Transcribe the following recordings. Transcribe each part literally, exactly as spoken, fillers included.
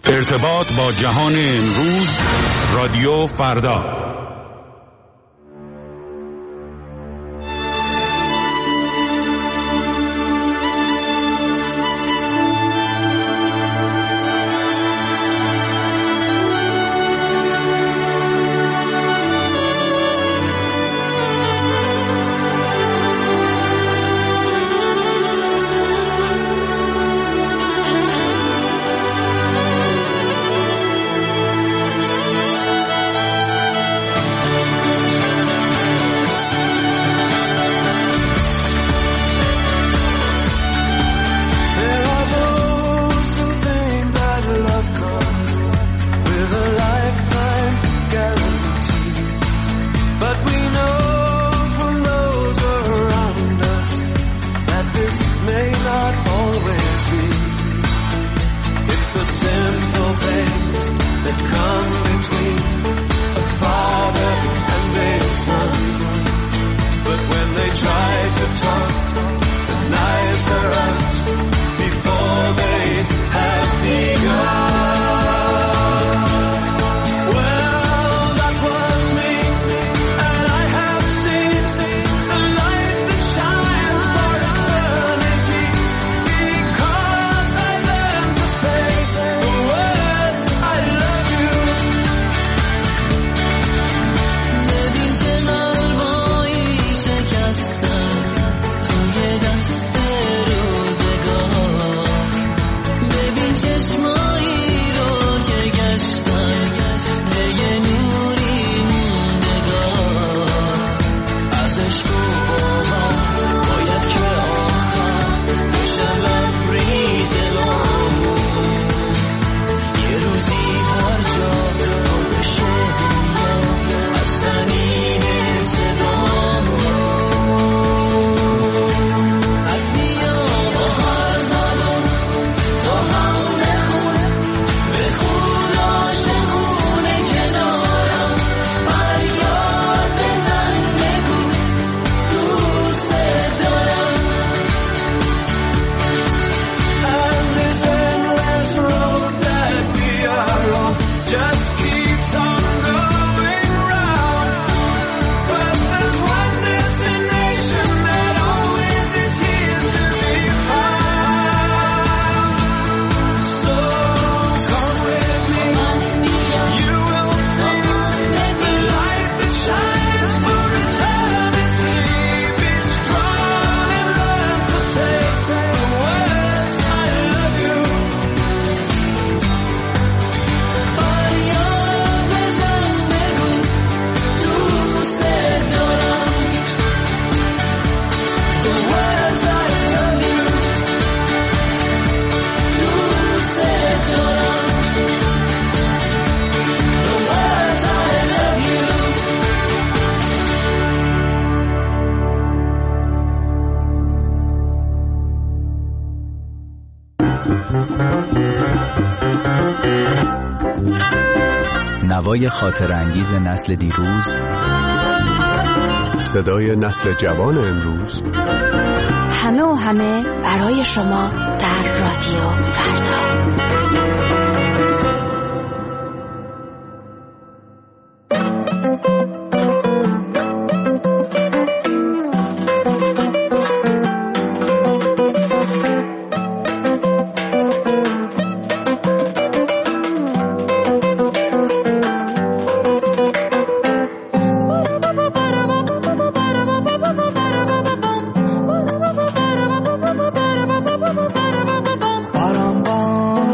ارتباط با جهان امروز، رادیو فردا. نوای خاطر انگیز نسل دیروز، صدای نسل جوان امروز، همه و همه برای شما در رادیو فردا. Bum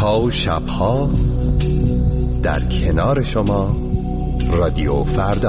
روزها و شبها در کنار شما رادیو فردا.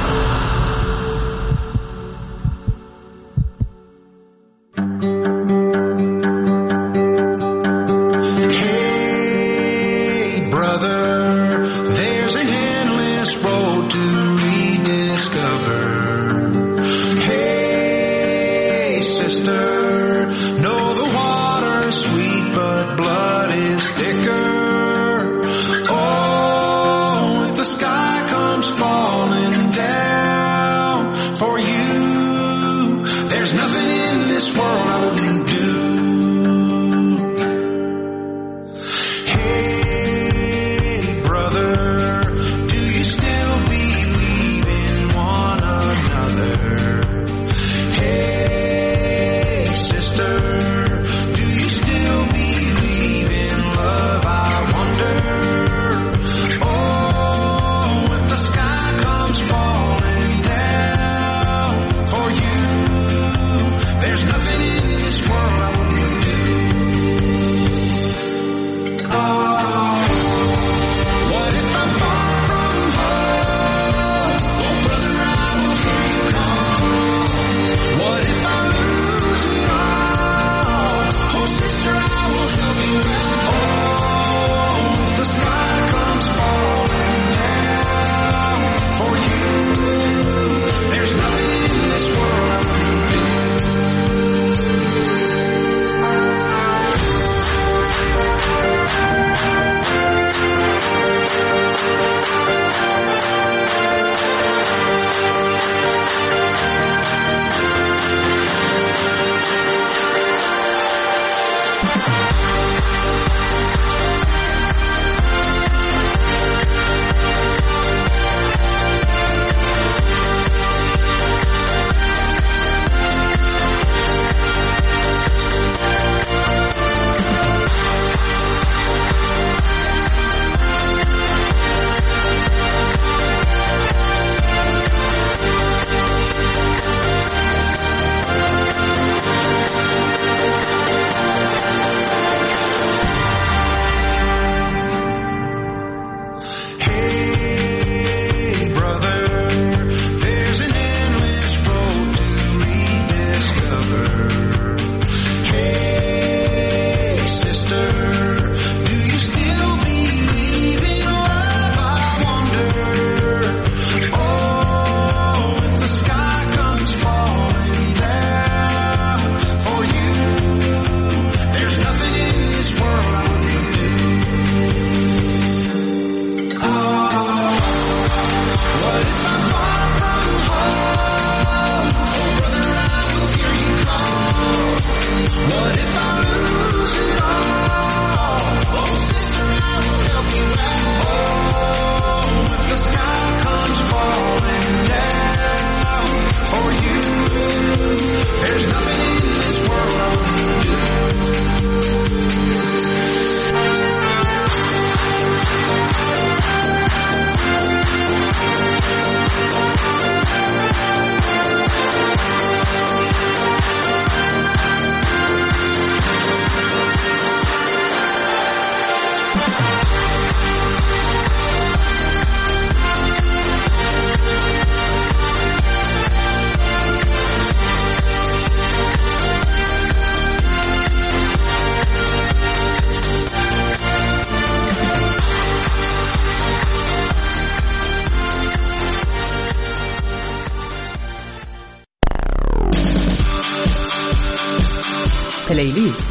پلیلیست.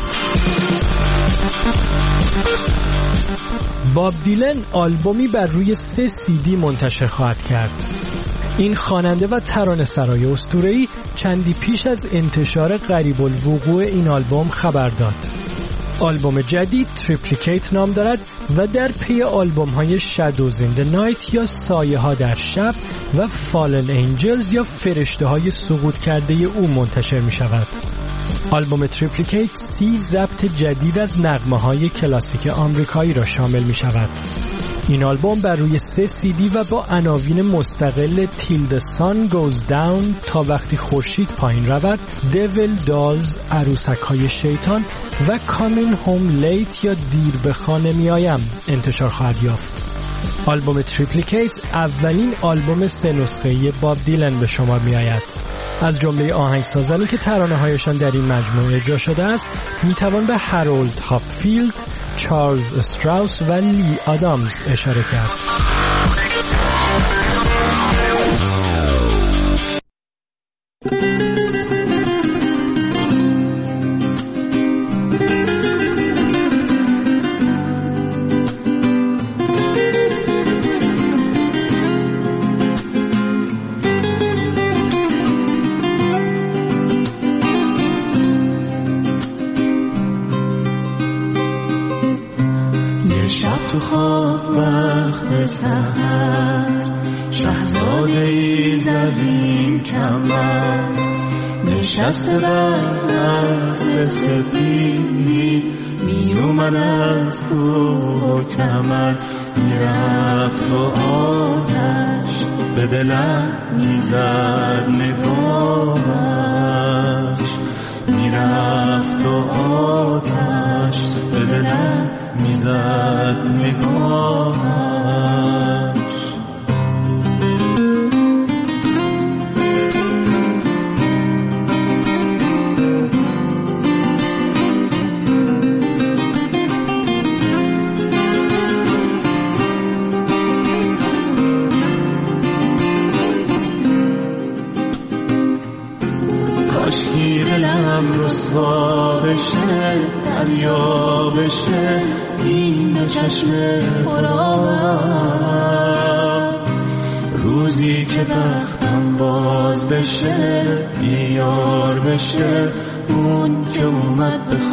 باب دیلن آلبومی بر روی سه سی دی منتشر خواهد کرد. این خواننده و ترانه‌سرای اسطوره‌ای چندی پیش از انتشار قریب الوقوع این آلبوم خبر داد. آلبوم جدید تریپلیکیت نام دارد و در پی آلبوم‌های شادوز این دی نایت یا سایه‌ها در شب و فالن انجلز یا فرشته‌های سقوط کرده او منتشر می‌شود. آلبوم تریپلیکیت سی ضبط جدید از نغمه‌های کلاسیک آمریکایی را شامل می‌شود. این آلبوم بر روی سه سی دی و با عناوین مستقل Till the Sun Goes Down تا وقتی خورشید پایین رود، Devil Dolls عروسک‌های شیطان و Coming Home Late یا دیر به خانه میایم انتشار خواهد یافت. آلبوم تریپلیکیت اولین آلبوم سه نسخه‌ای باب دیلن به شمار میآید. از جمله آهنگسازانی که ترانه‌هایشان در این مجموعه اجرا شده است میتوان به هارولد هاپفیلد، چارلز استراوس و لی آدامز اشاره کرد. تو خواب وقت سحر شهزاده ای زدیم کمر نشسته بر اسب سپید می اومد از کوه و کمر میرفت و آتش به دلم میزد نگاهش میرفت و آتش به دلم میزد نگاهش کاشکی دلم رسوا بشه دریا بشه این دو چشم پرآب روزی که بختم باز بشه بیار بشه اون که اومد به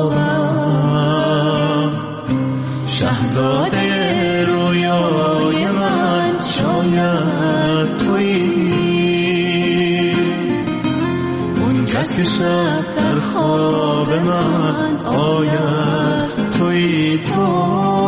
خوابم شهزاده رویای من شاید تویی اون کس که شب در خواب من آید توی تو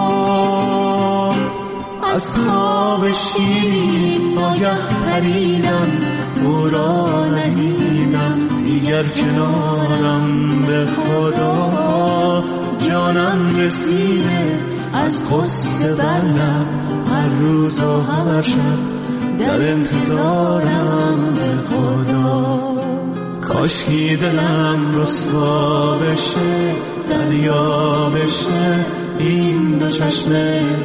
از خواب شیرین ناگه پریدم او را ندیدم دیگر کنارم به خدا جانم رسیده از قصه بردم هر روز و هر شب در انتظارم به خدا کاشکی دلم رسوا بشه دریا بشه این دو چشم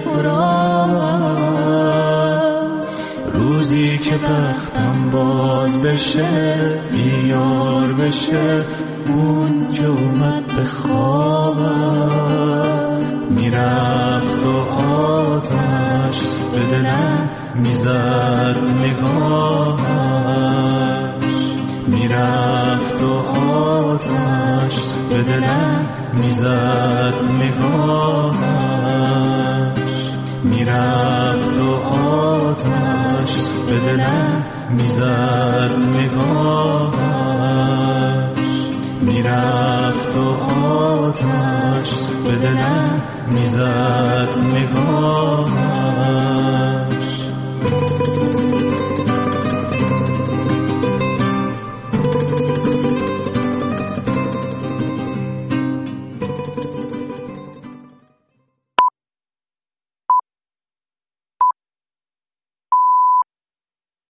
پرآب روزی که بختم باز بشه بیار بشه اون که اومد به خوابم میرفت و آتش به دلم میزد نگاهش میرفت و آتش به دلم میزد نگاهش میرفت و آتش به دلم میزد نگاهش میرفت و آتش به دلم میزد نگاهش